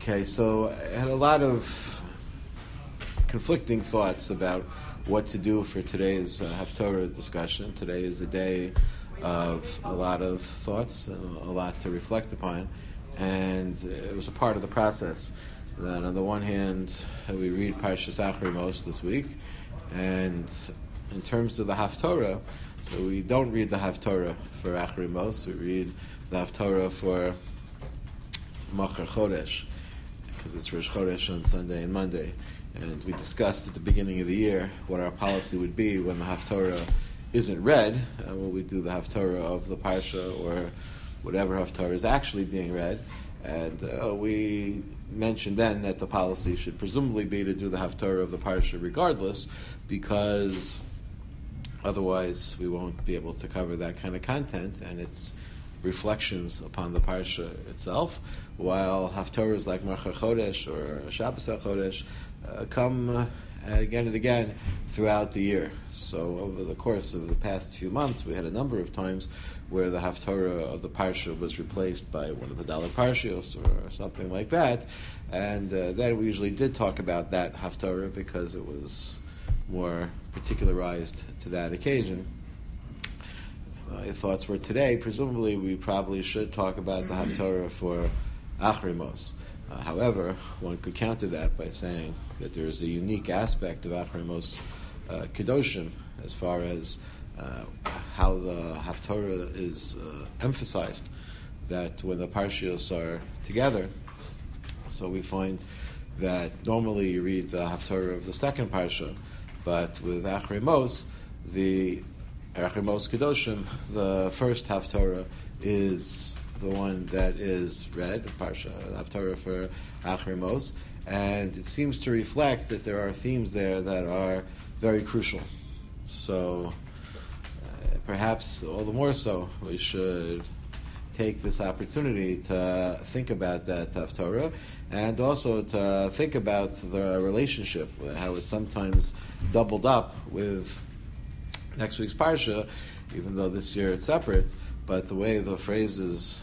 Okay, so I had a lot of conflicting thoughts about what to do for today's Haftorah discussion. Today is a day of a lot of thoughts, and a lot to reflect upon, and it was a part of the process. That on the one hand, we read Parshas Achrimos this week, and in terms of the Haftorah, so we don't read the Haftorah for Achrimos, we read the Haftorah for Machar Chodesh, because it's Rosh Chodesh on Sunday and Monday. And we discussed at the beginning of the year what our policy would be when the Haftorah isn't read. Will we do the Haftorah of the Parsha or whatever Haftorah is actually being read? And we mentioned then that the policy should presumably be to do the Haftorah of the Parsha regardless, because otherwise we won't be able to cover that kind of content and its reflections upon the Parsha itself, while Haftorahs like Machar Chodesh or Shabbos HaChodesh come again and again throughout the year. So over the course of the past few months, we had a number of times where the Haftorah of the Parsha was replaced by one of the Dalet Parshios or something like that, and then we usually did talk about that Haftorah because it was more particularized to that occasion. My thoughts were today, presumably we probably should talk about the Haftorah for Achrimos. However, one could counter that by saying that there is a unique aspect of Achrimos Kedoshim as far as how the Haftorah is emphasized, that when the Parshios are together, so we find that normally you read the Haftorah of the second Parsha, but with Achrimos, the Achrimos Kedoshim, the first Haftorah is the one that is read, Parsha, Haftorah for Achrimos, and it seems to reflect that there are themes there that are very crucial. So perhaps all the more so, we should take this opportunity to think about that Haftorah, and also to think about the relationship, how it's sometimes doubled up with next week's Parsha, even though this year it's separate, but the way the phrase is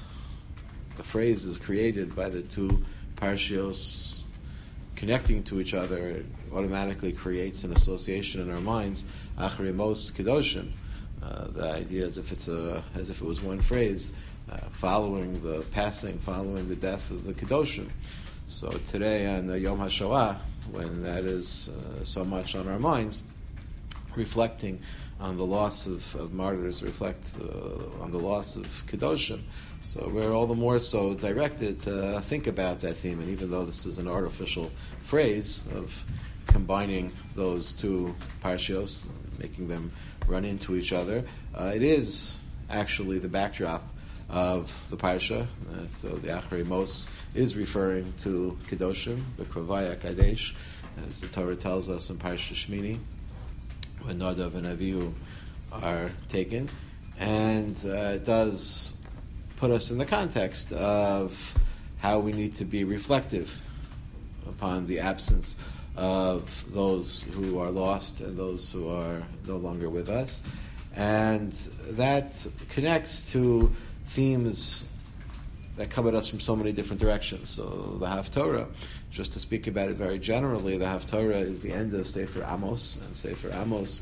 created by the two Parshios connecting to each other, it automatically creates an association in our minds, Achrimos Kedoshim. The idea as if it was one phrase, following the death of the Kedoshim. So today on the Yom HaShoah, when that is so much on our minds, reflecting on the loss of martyrs, reflect on the loss of Kedoshim. So we're all the more so directed to think about that theme, and even though this is an artificial phrase of combining those two parshios, making them run into each other, it is actually the backdrop of the parsha. So the Achrimos is referring to Kedoshim, the Krovaya Kadesh, as the Torah tells us in Parsha Shmini, when Nadav and Avihu are taken, and it does put us in the context of how we need to be reflective upon the absence of those who are lost and those who are no longer with us, and that connects to themes that come at us from so many different directions. So the Haftorah, just to speak about it very generally, the Haftorah is the end of Sefer Amos, and Sefer Amos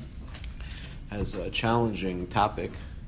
has a challenging topic.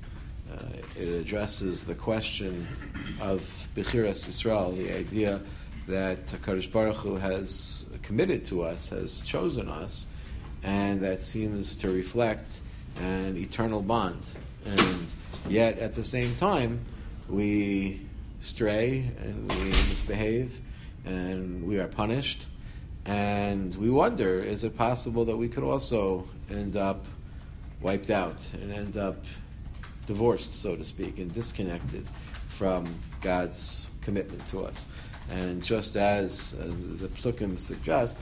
It addresses the question of Bechiras Yisrael, the idea that HaKadosh Baruch Hu has committed to us, has chosen us, and that seems to reflect an eternal bond. And yet, at the same time, we stray and we misbehave and we are punished, and we wonder, is it possible that we could also end up wiped out and end up divorced, so to speak, and disconnected from God's commitment to us? And just as the Psukim suggest,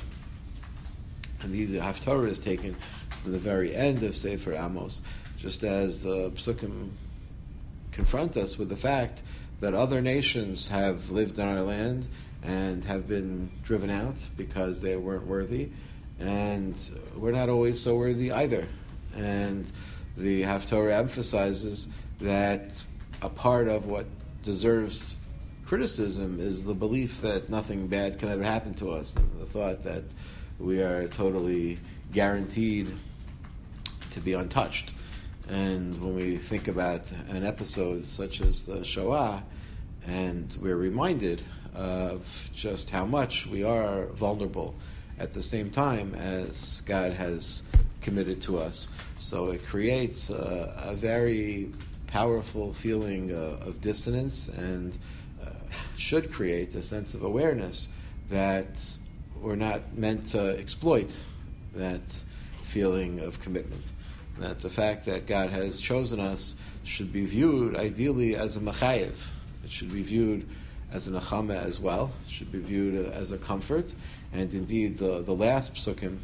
and the Haftorah is taken from the very end of Sefer Amos, just as the Psukim confront us with the fact that other nations have lived in our land and have been driven out because they weren't worthy, and we're not always so worthy either. And the Haftorah emphasizes that a part of what deserves criticism is the belief that nothing bad can ever happen to us, and the thought that we are totally guaranteed to be untouched. And when we think about an episode such as the Shoah, and we're reminded of just how much we are vulnerable at the same time as God has committed to us. So it creates a very powerful feeling of dissonance, and should create a sense of awareness that we're not meant to exploit that feeling of commitment. That the fact that God has chosen us should be viewed ideally as a machayev. It should be viewed as a nechama as well. It should be viewed as a comfort. And indeed, the last psukim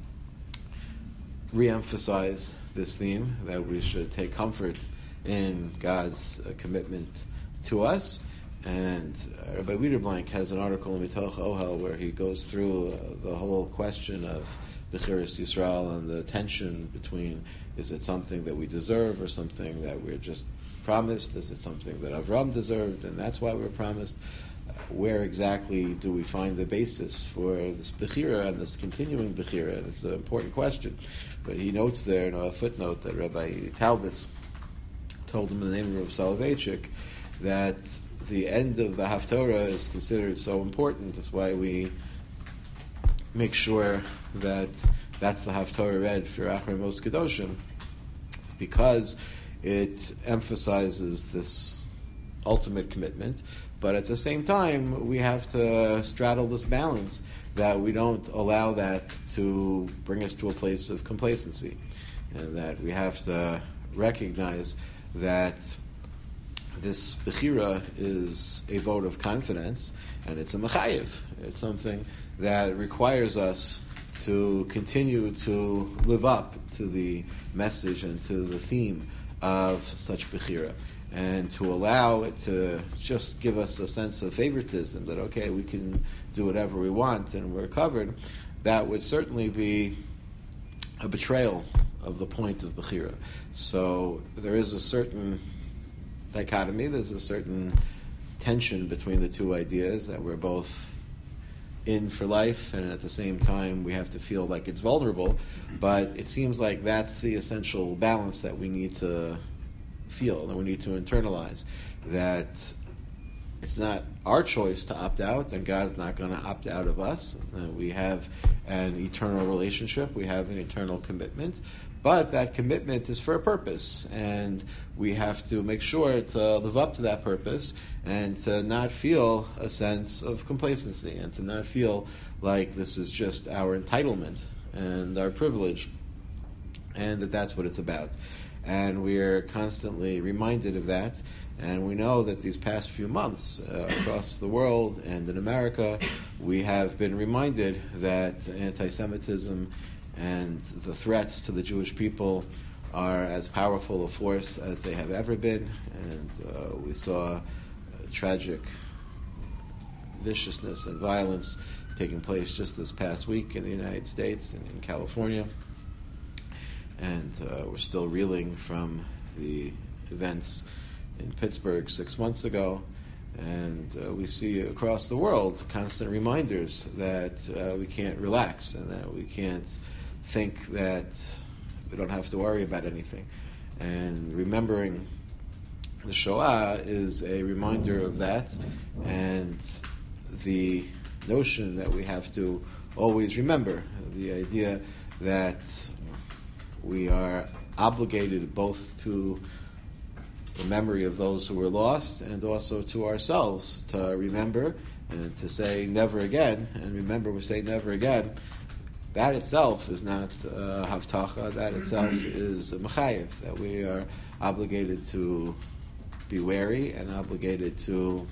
re-emphasize this theme, that we should take comfort in God's commitment to us. And Rabbi Wiederblank has an article in Mitoch Ohel where he goes through the whole question of Bechiras Yisrael and the tension between, is it something that we deserve or something that we're just promised? Is it something that Avram deserved and that's why we're promised? Where exactly do we find the basis for this Bechira and this continuing Bechira? And it's an important question. But he notes there in a footnote that Rabbi Taubitz told him in the name of Rav Soloveitchik that the end of the Haftorah is considered so important. That's why we make sure that that's the Haftorah read for Achrei Mos Kedoshim, because it emphasizes this ultimate commitment, but at the same time we have to straddle this balance that we don't allow that to bring us to a place of complacency, and that we have to recognize that this Bechira is a vote of confidence, and it's a Mechayev. It's something that requires us to continue to live up to the message and to the theme of such Bechira, and to allow it to just give us a sense of favoritism, that okay, we can do whatever we want and we're covered. That would certainly be a betrayal of the point of Bechira. So there is a certain dichotomy, there's a certain tension between the two ideas, that we're both in for life and at the same time we have to feel like it's vulnerable, but it seems like that's the essential balance that we need to feel, that we need to internalize, that it's not our choice to opt out and God's not going to opt out of us. We have an eternal relationship, we have an eternal commitment, but that commitment is for a purpose, and we have to make sure to live up to that purpose and to not feel a sense of complacency and to not feel like this is just our entitlement and our privilege, and that that's what it's about. And we're constantly reminded of that, and we know that these past few months across the world and in America, we have been reminded that anti-Semitism and the threats to the Jewish people are as powerful a force as they have ever been. And we saw tragic viciousness and violence taking place just this past week in the United States and in California. And we're still reeling from the events in Pittsburgh 6 months ago. And we see across the world constant reminders that we can't relax and that we can't think that we don't have to worry about anything. And remembering the Shoah is a reminder of that, and the notion that we have to always remember the idea that we are obligated both to the memory of those who were lost and also to ourselves to remember and to say never again. And remember, we say never again. That itself is not Havtacha. That itself is a Mechayev, that we are obligated to be wary and obligated to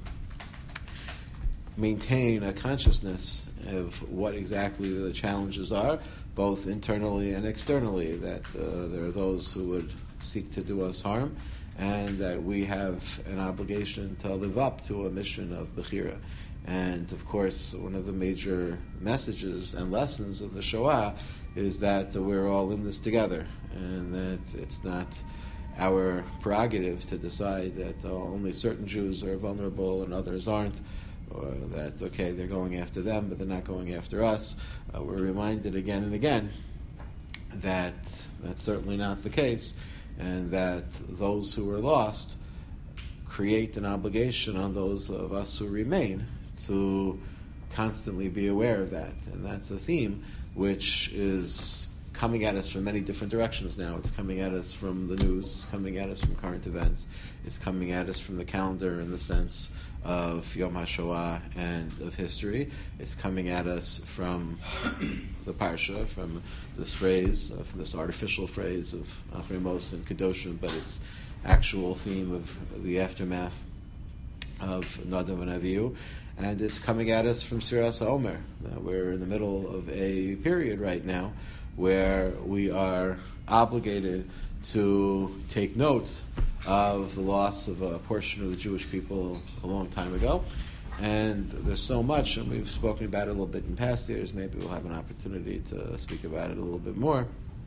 maintain a consciousness of what exactly the challenges are, both internally and externally, that there are those who would seek to do us harm, and that we have an obligation to live up to a mission of Bechira. And of course, one of the major messages and lessons of the Shoah is that we're all in this together, and that it's not our prerogative to decide that only certain Jews are vulnerable and others aren't, or that, okay, they're going after them, but they're not going after us. We're reminded again and again that that's certainly not the case, and that those who are lost create an obligation on those of us who remain to constantly be aware of that. And that's a theme which is coming at us from many different directions now. It's coming at us from the news, it's coming at us from current events, it's coming at us from the calendar in the sense of Yom HaShoah and of history. It's coming at us from the Parsha, from this phrase, from this artificial phrase of Achrimos and Kedoshim, but it's actual theme of the aftermath of Nadav and Avihu. And it's coming at us from Sfiras HaOmer. We're in the middle of a period right now where we are obligated to take note of the loss of a portion of the Jewish people a long time ago. And there's so much, and we've spoken about it a little bit in past years. Maybe we'll have an opportunity to speak about it a little bit more.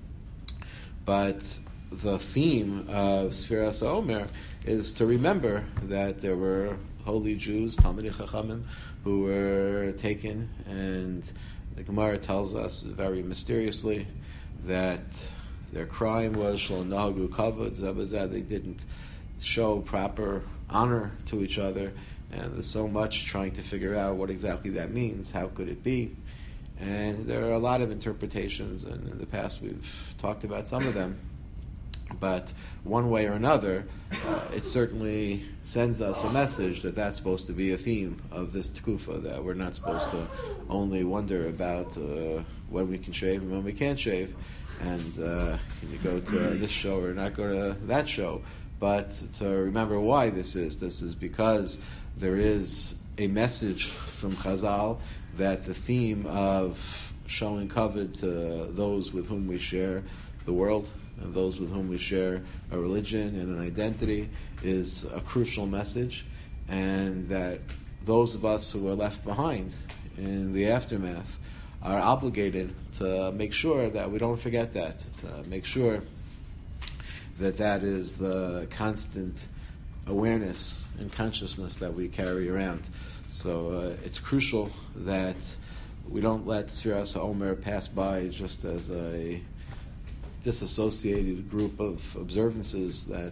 But the theme of Sfiras HaOmer is to remember that there were holy Jews, Talmidei Chachamim, who were taken, and the Gemara tells us very mysteriously that their crime was Shlo Nahagu Kavod Zabazah. They didn't show proper honor to each other, and there's so much trying to figure out what exactly that means. How could it be? And there are a lot of interpretations, and in the past we've talked about some of them. But one way or another, it certainly sends us a message that that's supposed to be a theme of this tkufa, that we're not supposed to only wonder about when we can shave and when we can't shave, and can you go to this show or not go to that show, but to remember why this is. This is because there is a message from Chazal that the theme of showing kavod to those with whom we share the world, and those with whom we share a religion and an identity, is a crucial message, and that those of us who are left behind in the aftermath are obligated to make sure that we don't forget that, to make sure that that is the constant awareness and consciousness that we carry around. So it's crucial that we don't let Sfiras HaOmer pass by just as a disassociated group of observances that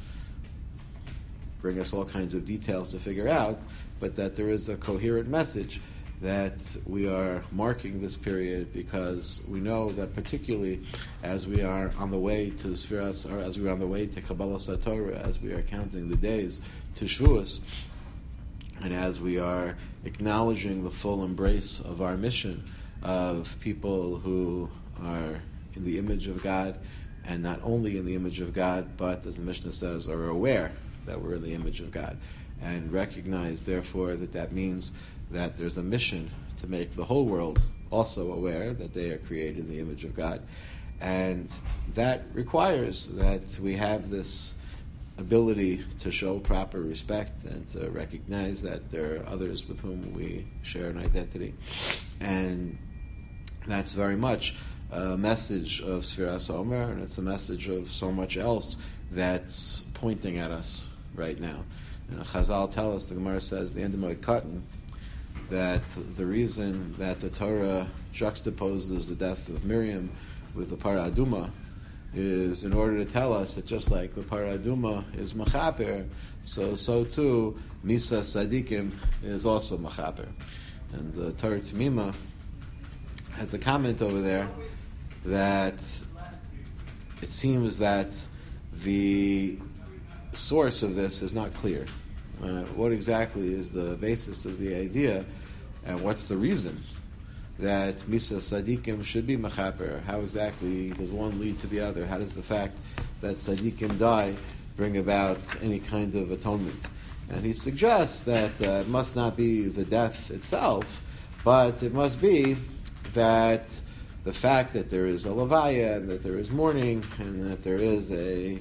bring us all kinds of details to figure out, but that there is a coherent message that we are marking this period, because we know that particularly as we are on the way to Sfiras, or as we are on the way to Kabbalah Satorah, as we are counting the days to Shavuos, and as we are acknowledging the full embrace of our mission of people who are in the image of God, and not only in the image of God, but, as the Mishnah says, are aware that we're in the image of God, and recognize, therefore, that that means that there's a mission to make the whole world also aware that they are created in the image of God. And that requires that we have this ability to show proper respect and to recognize that there are others with whom we share an identity. And that's very much a message of Sfiras HaOmer, and it's a message of so much else that's pointing at us right now. And Chazal tell us, the Gemara says, the end of Moed Katan, that the reason that the Torah juxtaposes the death of Miriam with the Parah Aduma is in order to tell us that just like the Parah Aduma is Machaper, so too Misa Sadikim is also Machaper. And the Torah Tzimima has a comment over there that it seems that the source of this is not clear. What exactly is the basis of the idea, and what's the reason that Misa Sadikim should be Machaper? How exactly does one lead to the other? How does the fact that Sadikim die bring about any kind of atonement? And he suggests that it must not be the death itself, but it must be that the fact that there is a levaya, and that there is mourning, and that there is a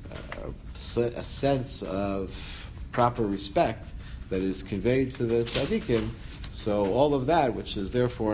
sense of proper respect that is conveyed to the tzaddikim. So all of that, which is therefore an honor to God as well, that's what causes the kapara.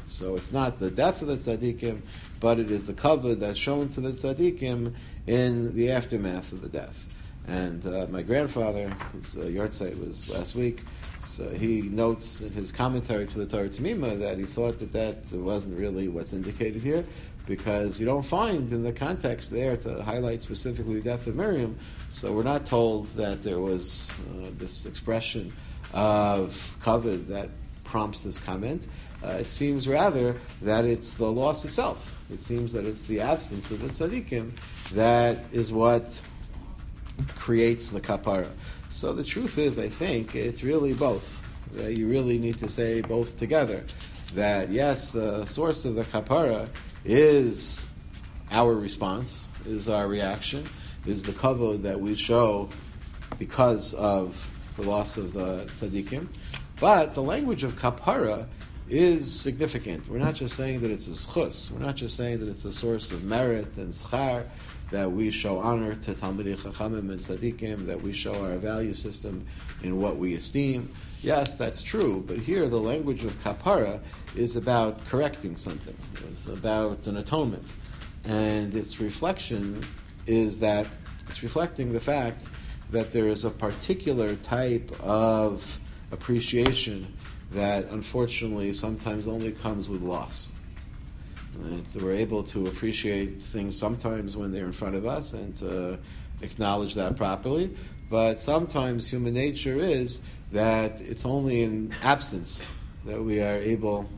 So it's not the death of the tzaddikim, but it is the kavod that's shown to the tzaddikim in the aftermath of the death. And my grandfather, whose yahrzeit was last week, so he notes in his commentary to the Torah Tamima that he thought that wasn't really what's indicated here, because you don't find in the context there to highlight specifically the death of Miriam. So we're not told that there was this expression of kavod that prompts this comment. It seems rather that it's the loss itself. It seems that it's the absence of the tzaddikim that is what creates the kapara. So the truth is, I think, it's really both. You really need to say both together. That yes, the source of the kapara is our response, is our reaction, is the kavod that we show because of the loss of the tzaddikim. But the language of kapara is significant. We're not just saying that it's a schus. We're not just saying that it's a source of merit and schar, that we show honor to Talmidei Chachamim and Tzaddikim, that we show our value system in what we esteem. Yes, that's true, but here the language of kapara is about correcting something. It's about an atonement. And its reflection is that it's reflecting the fact that there is a particular type of appreciation that unfortunately sometimes only comes with loss. That we're able to appreciate things sometimes when they're in front of us and to acknowledge that properly, but sometimes human nature is that it's only in absence that we are able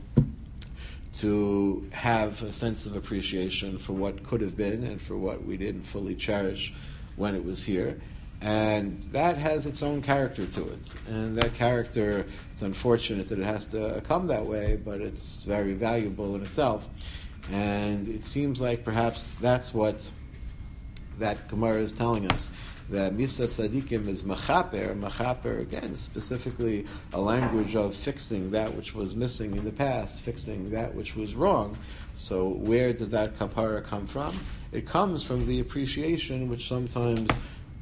to have a sense of appreciation for what could have been and for what we didn't fully cherish when it was here. And that has its own character to it. And that character, it's unfortunate that it has to come that way, but it's very valuable in itself. And it seems like perhaps that's what that Gemara is telling us. That Misa Tzadikim is machaper, again, specifically a language of fixing that which was missing in the past, fixing that which was wrong. So where does that kapara come from? It comes from the appreciation which sometimes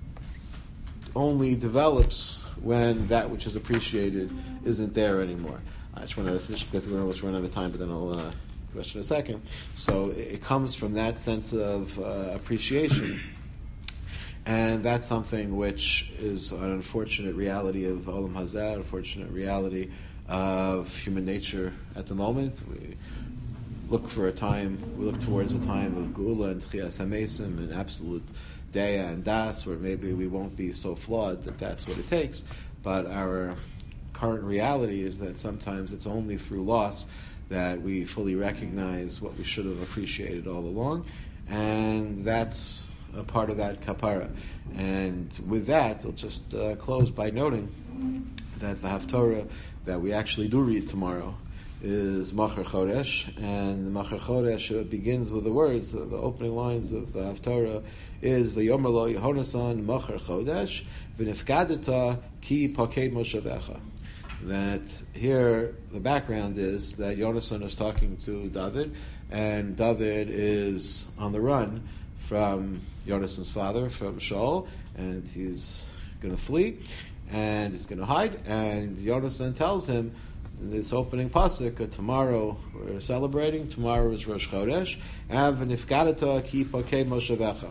only develops when that which is appreciated isn't there anymore. I just want to finish because we're almost running out of time, but then I'll question in a second. So it comes from that sense of appreciation, and that's something which is an unfortunate reality of Olam Hazeh, unfortunate reality of human nature at the moment. We look towards a time of Geula and Tchias HaMesim and absolute Deya and Das, where maybe we won't be so flawed that that's what it takes. But our current reality is that sometimes it's only through loss that we fully recognize what we should have appreciated all along, and that's a part of that kapara. And with that, I'll just close by noting that the Haftorah that we actually do read tomorrow is Machar Chodesh, and Machar Chodesh begins with the words, the opening lines of the Haftorah is V'yomer lo Yehonasan Machar Chodesh v'nifkadeta ki paked moshavecha. That here the background is that Yonasan is talking to David, and David is on the run from Yonasan's father, from Shaul, and he's going to flee, and he's going to hide, and Yonasan tells him in this opening pasuk, tomorrow we're celebrating, tomorrow is Rosh Chodesh, and v'nifkadeta ki paked moshavecha.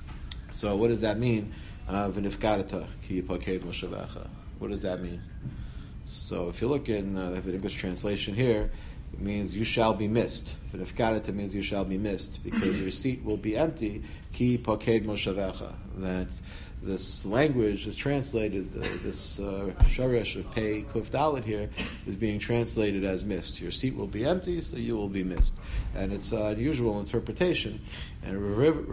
So what does that mean? V'nifkadeta ki paked moshavecha. What does that mean? So if you look in the English translation here, it means you shall be missed. V'nifkadeta means you shall be missed, because your seat will be empty. Ki paked moshavecha. That this language is translated, this shoresh of pei kuf dalet here is being translated as missed. Your seat will be empty, so you will be missed. And it's an unusual interpretation. And Avram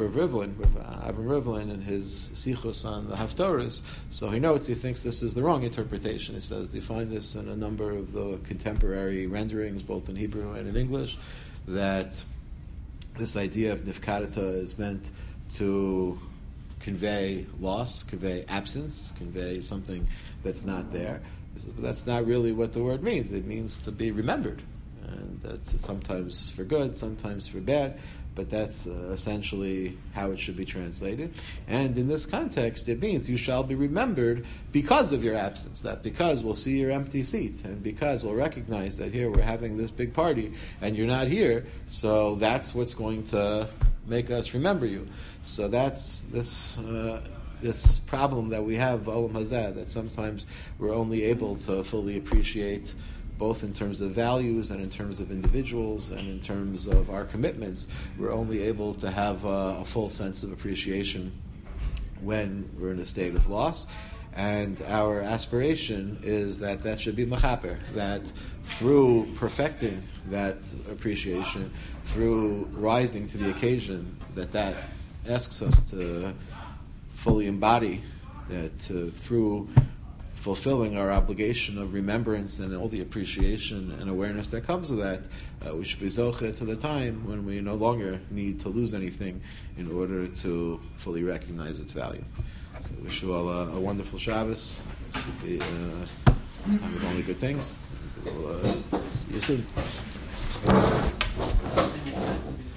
Rivlin, in his sichos on the Haftorahs, so he thinks this is the wrong interpretation. He says they find this in a number of the contemporary renderings, both in Hebrew and in English, that this idea of nifkadeta is meant to convey loss, convey absence, convey something that's not there. But that's not really what the word means. It means to be remembered. And that's sometimes for good, sometimes for bad. but that's essentially how it should be translated. And in this context, it means you shall be remembered because of your absence. That because we'll see your empty seat, and because we'll recognize that here we're having this big party, and you're not here, so that's what's going to make us remember you. So that's this problem that we have, Olam Hazeh, that sometimes we're only able to fully appreciate, both in terms of values and in terms of individuals and in terms of our commitments. We're only able to have a full sense of appreciation when we're in a state of loss. And our aspiration is that that should be mechaper, that through perfecting that appreciation, through rising to the occasion, that asks us to fully embody, that through fulfilling our obligation of remembrance and all the appreciation and awareness that comes with that, we should be zoche to the time when we no longer need to lose anything in order to fully recognize its value. So I wish you all a wonderful Shabbos. It should be time with only good things. We'll see you soon.